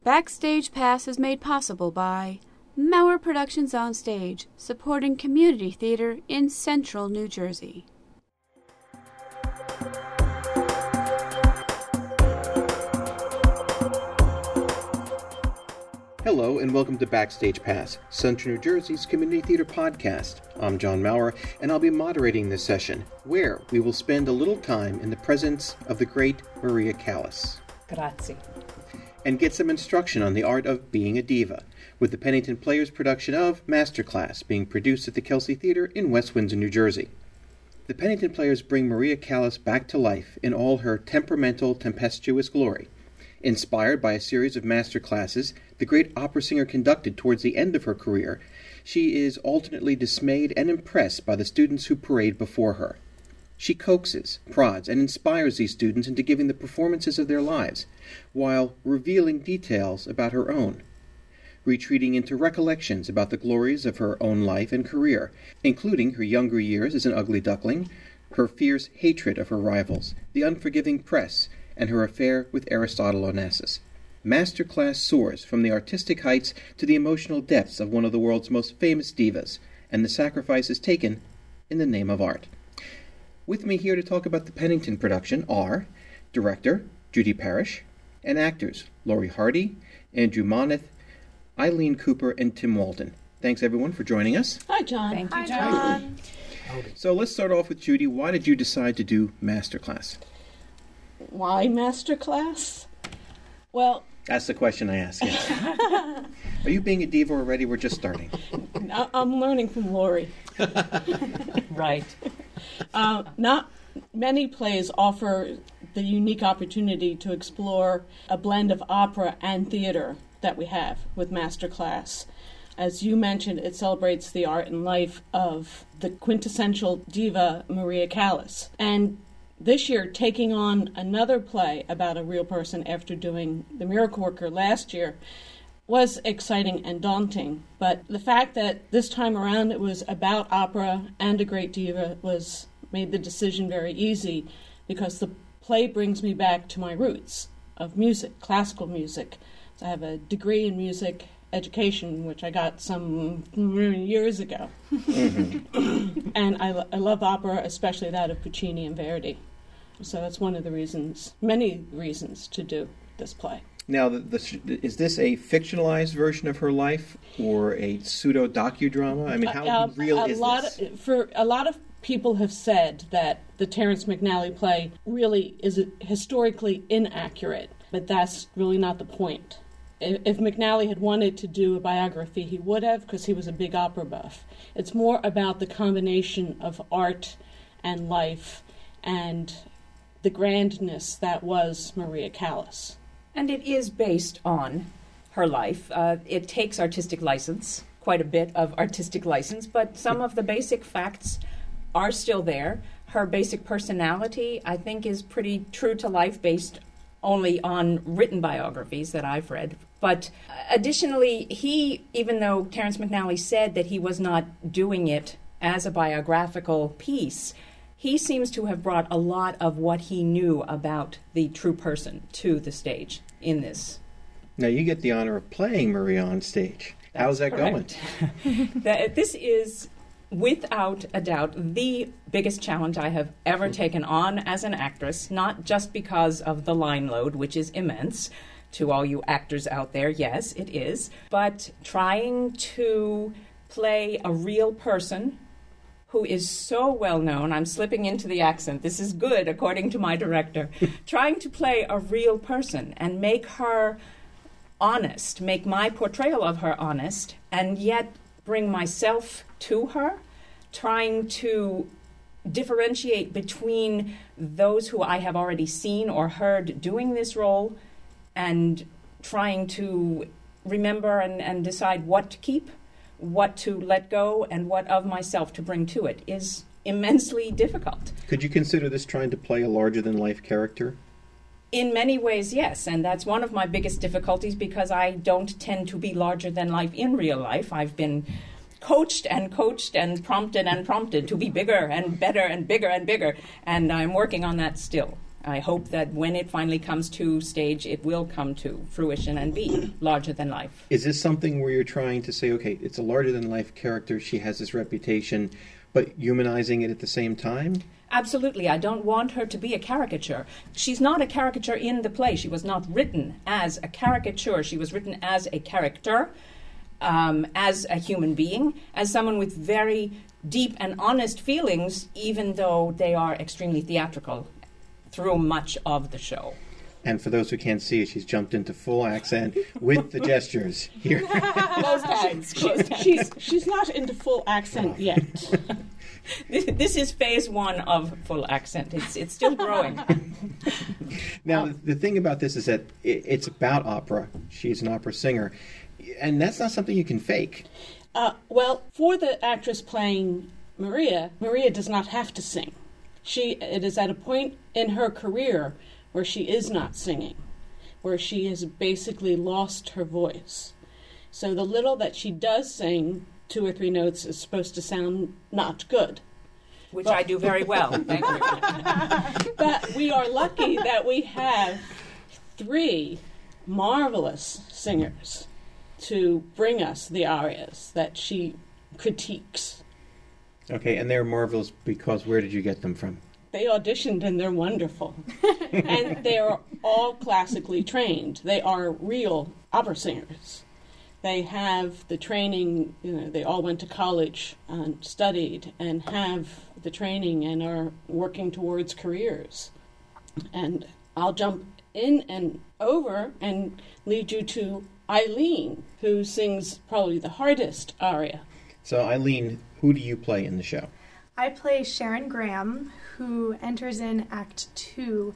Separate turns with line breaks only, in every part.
Backstage Pass is made possible by Maurer Productions on Stage, supporting community theater in central New Jersey.
Hello and welcome to Backstage Pass, Central New Jersey's community theater podcast. I'm John Maurer and I'll be moderating this session, where we will spend a little time in the presence of the great Maria Callas.
Grazie.
And get some instruction on the art of being a diva, with the Pennington Players production of Masterclass being produced at the Kelsey Theater in West Windsor, New Jersey. The Pennington Players bring Maria Callas back to life in all her temperamental, tempestuous glory. Inspired by a series of master classes the great opera singer conducted towards the end of her career, she is alternately dismayed and impressed by the students who parade before her. She coaxes, prods, and inspires these students into giving the performances of their lives, while revealing details about her own, retreating into recollections about the glories of her own life and career, including her younger years as an ugly duckling, her fierce hatred of her rivals, the unforgiving press, and her affair with Aristotle Onassis. Masterclass soars from the artistic heights to the emotional depths of one of the world's most famous divas, and the sacrifice is taken in the name of art. With me here to talk about the Pennington production are director Judy Parrish and actors Laurie Hardy, Andrew Moneth, Eileen Cooper, and Tim Walden. Thanks everyone for joining us.
Hi, John.
Thank you,
Hi,
John.
So let's start off with Judy. Why did you decide to do Masterclass?
Why Masterclass? Well,
that's the question I ask. Yes. Are you being a diva already? We're just starting.
I'm learning from Laurie.
Right.
Not many plays offer the unique opportunity to explore a blend of opera and theater that we have with Masterclass. As you mentioned, it celebrates the art and life of the quintessential diva Maria Callas. And this year, taking on another play about a real person after doing The Miracle Worker last year was exciting and daunting. But the fact that this time around it was about opera and a great diva made the decision very easy, because the play brings me back to my roots of music, classical music. So I have a degree in music education, which I got some years ago. Mm-hmm. And I love opera, especially that of Puccini and Verdi. So that's one of the reasons, many reasons, to do this play.
Now, is this a fictionalized version of her life or a pseudo docudrama? I mean, how real is this?
A lot of people have said that the Terrence McNally play really is historically inaccurate, but that's really not the point. If McNally had wanted to do a biography, he would have, because he was a big opera buff. It's more about the combination of art and life and the grandness that was Maria Callas.
And it is based on her life. It takes artistic license, quite a bit of artistic license, but some of the basic facts are still there. Her basic personality, I think, is pretty true to life, based only on written biographies that I've read. But additionally, even though Terrence McNally said that he was not doing it as a biographical piece, he seems to have brought a lot of what he knew about the true person to the stage in this.
Now, you get the honor of playing Maria on stage. How's that going?
This is, without a doubt, the biggest challenge I have ever taken on as an actress, not just because of the line load, which is immense. To all you actors out there, yes, it is. But trying to play a real person who is so well known, I'm slipping into the accent, this is good according to my director, trying to play a real person and make her honest, make my portrayal of her honest, and yet bring myself to her, trying to differentiate between those who I have already seen or heard doing this role, and trying to remember and decide what to keep, what to let go, and what of myself to bring to it is immensely difficult.
Could you consider this trying to play a larger-than-life character?
In many ways, yes, and that's one of my biggest difficulties, because I don't tend to be larger than life in real life. I've been coached and prompted to be bigger and better and bigger and bigger, and I'm working on that still. I hope that when it finally comes to stage, it will come to fruition and be larger than life.
Is this something where you're trying to say, okay, it's a larger-than-life character, she has this reputation, but humanizing it at the same time?
Absolutely. I don't want her to be a caricature. She's not a caricature in the play. She was not written as a caricature. She was written as a character, as a human being, as someone with very deep and honest feelings, even though they are extremely theatrical through much of the show.
And for those who can't see, she's jumped into full accent with the gestures here.
Closed hands. Closed hands.
She's not into full accent yet.
This is phase 1 of full accent. It's still growing.
Now, the thing about this is that it's about opera. She's an opera singer. And that's not something you can fake.
Well, for the actress playing Maria does not have to sing. It is at a point in her career where she is not singing, where she has basically lost her voice. So the little that she does sing, 2 or 3 notes, is supposed to sound not good.
Which I do very well, thank you.
But we are lucky that we have 3 marvelous singers to bring us the arias that she critiques.
Okay, and they're marvelous because where did you get them from?
They auditioned and they're wonderful. And they are all classically trained. They are real opera singers. They have the training, they all went to college and studied and have the training and are working towards careers. And I'll jump in and over and lead you to Eileen, who sings probably the hardest aria.
So, Eileen, who do you play in the show?
I play Sharon Graham, who enters in Act 2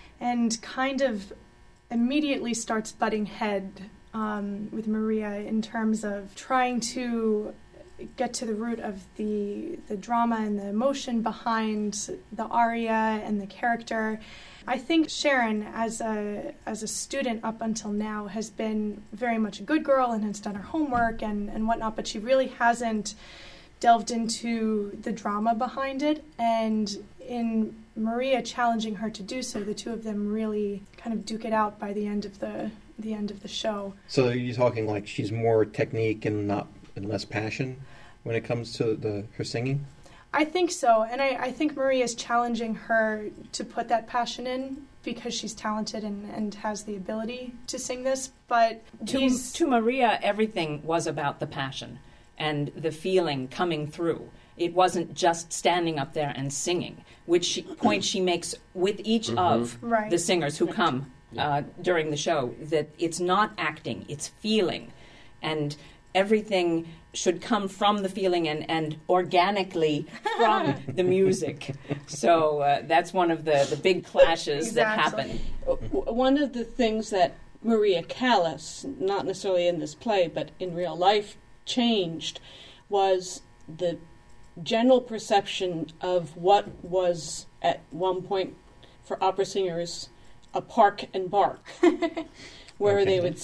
and kind of immediately starts butting head with Maria in terms of trying to get to the root of the drama and the emotion behind the aria and the character. I think Sharon, as a student up until now, has been very much a good girl and has done her homework and whatnot, but she really hasn't delved into the drama behind it. And in Maria challenging her to do so, the two of them really kind of duke it out by the end of the show.
So you're talking like she's more technique and less passion when it comes to her singing?
I think so, and I think Maria is challenging her to put that passion in because she's talented and has the ability to sing this. But
to Maria, everything was about the passion and the feeling coming through. It wasn't just standing up there and singing, which point she makes with each of the singers who come during the show, that it's not acting, it's feeling. And everything should come from the feeling and organically from the music. So that's one of the big clashes that happen.
One of the things that Maria Callas, not necessarily in this play, but in real life, changed was the general perception of what was at one point for opera singers a park and bark, where they would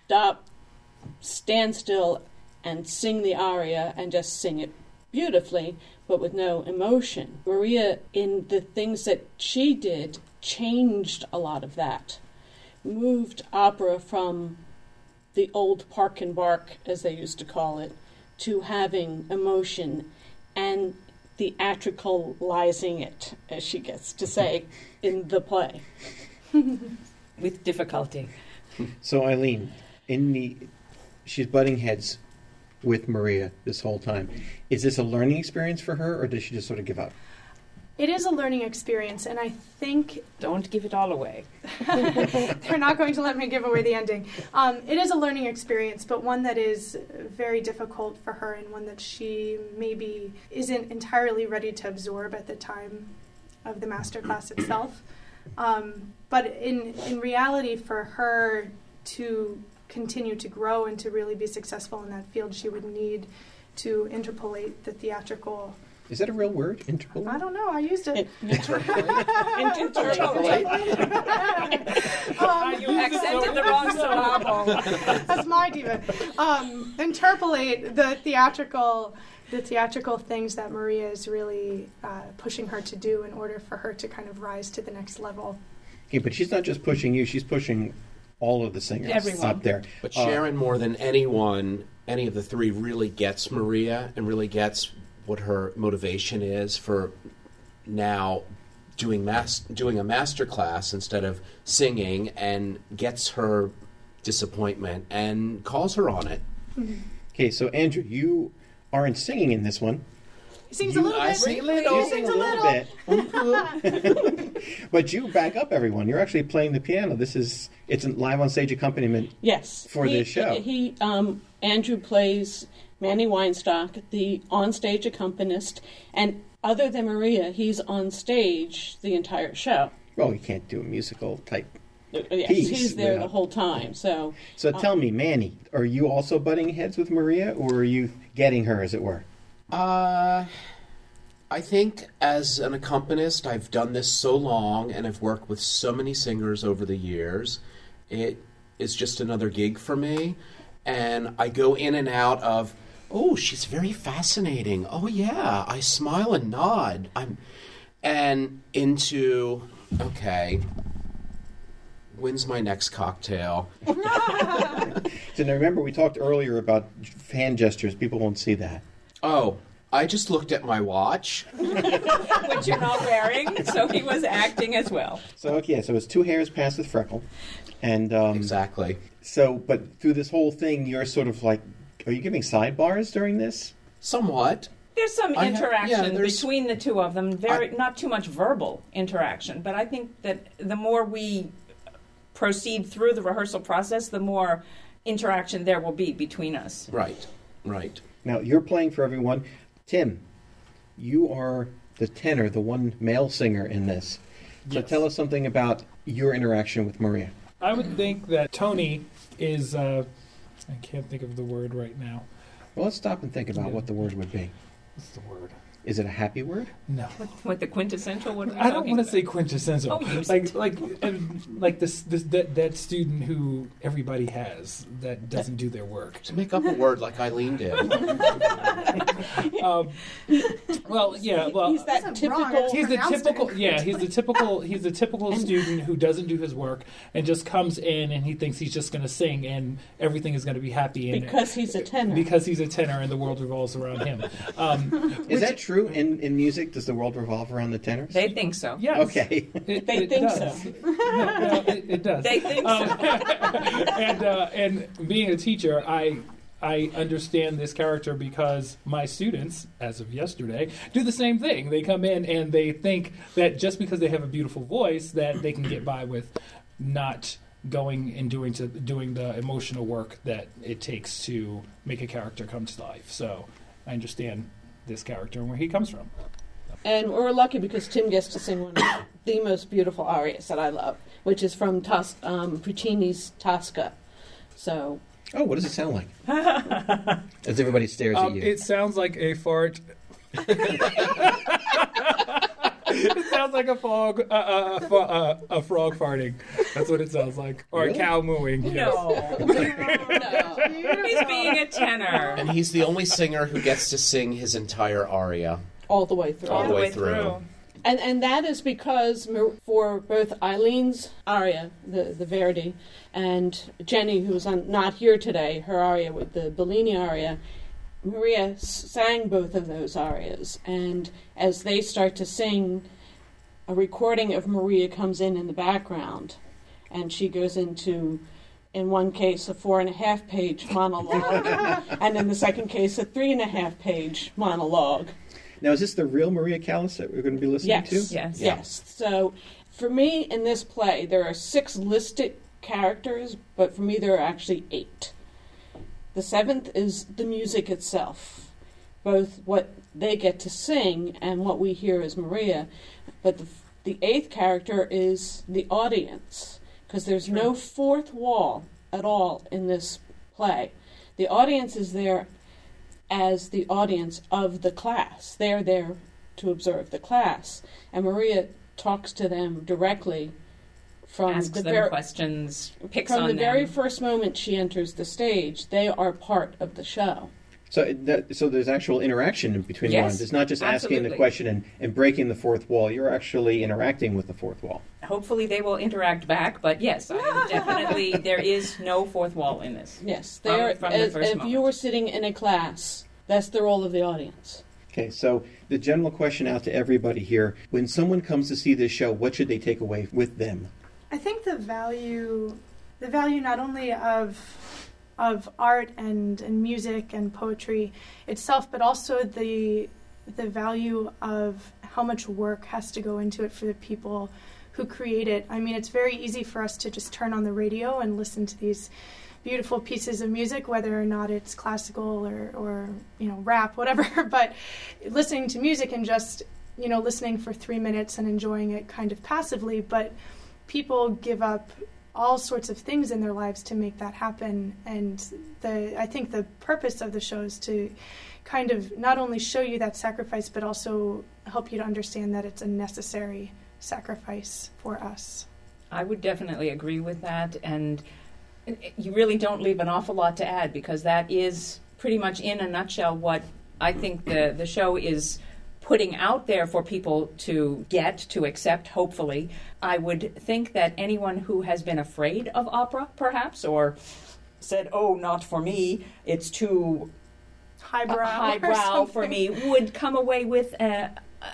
stand still and sing the aria and just sing it beautifully, but with no emotion. Maria, in the things that she did, changed a lot of that, moved opera from the old park and bark, as they used to call it, to having emotion and theatricalizing it, as she gets to say in the play.
With difficulty.
So Eileen, she's butting heads with Maria this whole time. Is this a learning experience for her, or does she just sort of give up?
It is a learning experience, and I think...
Don't give it all away.
They're not going to let me give away the ending. It is a learning experience, but one that is very difficult for her and one that she maybe isn't entirely ready to absorb at the time of the masterclass itself. But in reality, for her to continue to grow and to really be successful in that field, she would need to interpolate the theatrical
Is that a real word? Interpolate?
I don't know. I used it.
Interpolate.
You accented the wrong syllable.
That's my diva. Interpolate the theatrical things that Maria is really pushing her to do in order for her to kind of rise to the next level.
Okay, but she's not just pushing you, she's pushing all of the singers
Everyone.
up there.
But Sharon, more than anyone, any of the three really gets Maria and really gets what her motivation is for now doing a master class instead of singing, and gets her disappointment and calls her on it.
Okay, so Andrew, you aren't singing in this one.
He sings a little bit.
I sing a little.
He sings a little.
bit. But you back up everyone. You're actually playing the piano. It's a live on stage accompaniment.
Yes.
For this show.
Andrew plays Manny Weinstock, the onstage accompanist, and other than Maria, he's on stage the entire show.
Well, you can't do a musical type.
Yes,
Piece
he's there the
without-
whole time. So
Tell me, Manny, are you also butting heads with Maria, or are you getting her, as it were?
I think as an accompanist, I've done this so long and I've worked with so many singers over the years. It is just another gig for me. And I go in and out of, oh, she's very fascinating. Oh, yeah, I smile and nod. And into, okay, when's my next cocktail?
So now remember, we talked earlier about hand gestures. People won't see that.
Oh, I just looked at my watch.
Which you're not wearing, so he was acting as well.
So it's 2 hairs past the freckle. And
Exactly.
So, but through this whole thing, you're sort of like, are you giving sidebars during this?
Somewhat.
There's some interaction
there's-
between the two of them. Not too much verbal interaction, but I think that the more we proceed through the rehearsal process, the more interaction there will be between us.
Right.
Now, you're playing for everyone. Tim, you are the tenor, the one male singer in this. So
Yes.
tell us something about your interaction with Maria.
I would think that Tony is, I can't think of the word right now.
Well, let's stop and think about what the word would be.
What's the word?
Is it a happy word?
No.
What the quintessential? What are we
I don't
talking
want to
about?
say quintessential.
Oh, use
like that student who everybody has that doesn't do their work.
To make up a word like Eileen did.
Well, yeah. Well,
he's that
That's wrong.
typical.
he's the
pronounced
typical.
it.
Yeah, he's the typical student who doesn't do his work and just comes in and he thinks he's just going to sing and everything is going to be happy. And
Because he's a tenor.
Because he's a tenor and the world revolves around him.
Is that true in music? Does the world revolve around the tenors?
They think so.
Yes.
Okay.
It
They think
does.
so.
No, it does.
They think so.
And being a teacher, I understand this character because my students, as of yesterday, do the same thing. They come in and they think that just because they have a beautiful voice, that they can get by with not going and doing the emotional work that it takes to make a character come to life. So I understand this character and where he comes from.
And we're lucky because Tim gets to sing one of the most beautiful arias that I love, which is from Puccini's Tosca. So,
Oh, what does it sound like? As everybody stares at you.
It sounds like a fart. It sounds like a frog farting. That's what it sounds like, or
Really?
a cow mooing. Yes.
No. He's being a tenor.
And he's the only singer who gets to sing his entire aria.
all the way through.
All the way through.
And that is because for both Eileen's aria, the Verdi, and Jenny, who's not here today, her aria with the Bellini aria, Maria sang both of those arias. And as they start to sing, a recording of Maria comes in the background, and she goes into, in one case, a 4.5-page monologue, and in the second case, a 3.5-page monologue.
Now, is this the real Maria Callas that we're going to be listening to?
Yes.
Yes. So, for me, in this play, there are 6 listed characters, but for me, there are actually 8. The 7th is the music itself, both what they get to sing and what we hear as Maria. But the 8th character is the audience, because there's no fourth wall at all in this play. The audience is there as the audience of the class. They're there to observe the class. And Maria talks to them directly from
Asks them questions, picks
from
on
the
them.
very first moment she enters the stage. They are part of the show.
So there's actual interaction between
Yes,
ones. It's not just asking the
absolutely.
question and breaking the fourth wall. You're actually interacting with the fourth wall.
Hopefully they will interact back, but yes, definitely there is no fourth wall in this.
Yes,
From-
they are.
from the
As,
first
if
moment.
you were sitting in a class, that's the role of the audience.
Okay, so the general question out to everybody here, when someone comes to see this show, what should they take away with them?
I think the value not only of art and music and poetry itself, but also the value of how much work has to go into it for the people who create it. I mean, it's very easy for us to just turn on the radio and listen to these beautiful pieces of music, whether or not it's classical or rap, whatever. But listening to music and just listening for 3 minutes and enjoying it kind of passively, but people give up all sorts of things in their lives to make that happen. And I think the purpose of the show is to kind of not only show you that sacrifice, but also help you to understand that it's a necessary sacrifice for us.
I would definitely agree with that, and you really don't leave an awful lot to add, because that is pretty much in a nutshell what I think the show is putting out there for people to accept, hopefully. I would think that anyone who has been afraid of opera, perhaps, or said, oh, not for me, it's too highbrow for me, would come away with an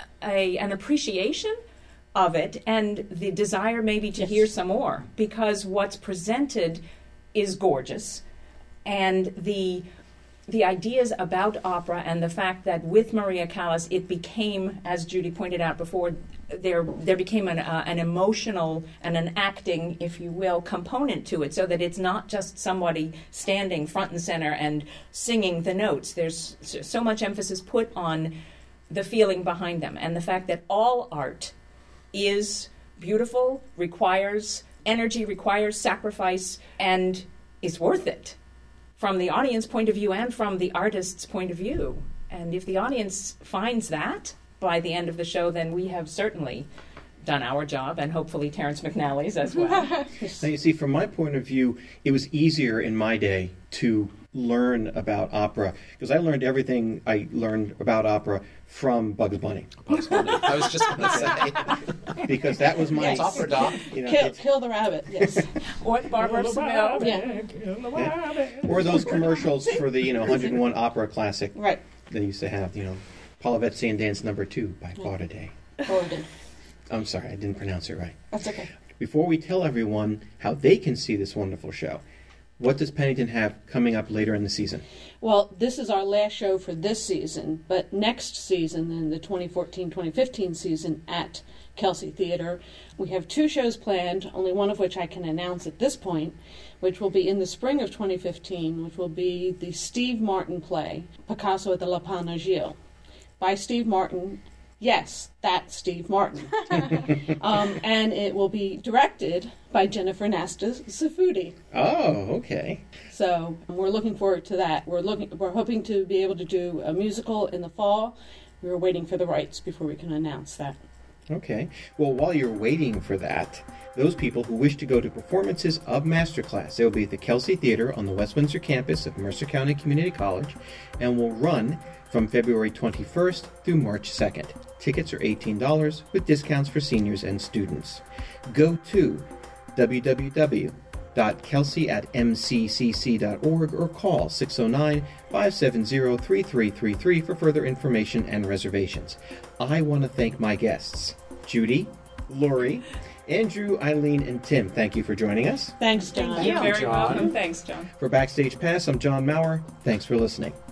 appreciation of it and the desire maybe to hear some more, because what's presented is gorgeous, and the ideas about opera and the fact that with Maria Callas it became, as Judy pointed out before, there became an emotional and an acting, if you will, component to it, so that it's not just somebody standing front and center and singing the notes. There's so much emphasis put on the feeling behind them, and the fact that all art is beautiful, requires energy, requires sacrifice, and is worth it from the audience point of view and from the artist's point of view. And if the audience finds that by the end of the show, then we have certainly done our job, and hopefully Terrence McNally's as well.
Now, you see, from my point of view, it was easier in my day to learn about opera, because I learned everything I learned about opera from Bugs Bunny.
Bugs Bunny. I was just going to say.
Because that was my...
It's opera, Doc.
Kill the rabbit, yes.
Or Barbara of Seville.
Or those commercials for the 101 Opera Classic.
Right.
They used to have, Paulette Sandance No. 2 by Baudet. I'm sorry, I didn't pronounce it right.
That's okay.
Before we tell everyone how they can see this wonderful show, what does Pennington have coming up later in the season?
Well, this is our last show for this season, but next season, in the 2014-2015 season at Kelsey Theater, we have 2 shows planned, only one of which I can announce at this point, which will be in the spring of 2015, which will be the Steve Martin play, Picasso at the Lapin Agile, by Steve Martin. Yes, that's Steve Martin. And it will be directed by Jennifer Nasta Safudi.
Oh, okay.
So we're looking forward to that. We're hoping to be able to do a musical in the fall. We're waiting for the rights before we can announce that.
Okay. Well, while you're waiting for that, those people who wish to go to performances of Masterclass, they will be at the Kelsey Theater on the West Windsor campus of Mercer County Community College and will run from February 21st through March 2nd. Tickets are $18 with discounts for seniors and students. Go to www.kelsey@mccc.org or call 609-570-3333 for further information and reservations. I want to thank my guests, Judy, Lori, Andrew, Eileen, and Tim. Thank you for joining us.
Thanks, John.
You're very
John.
welcome. Thanks, John.
For Backstage Pass, I'm John Maurer. Thanks for listening.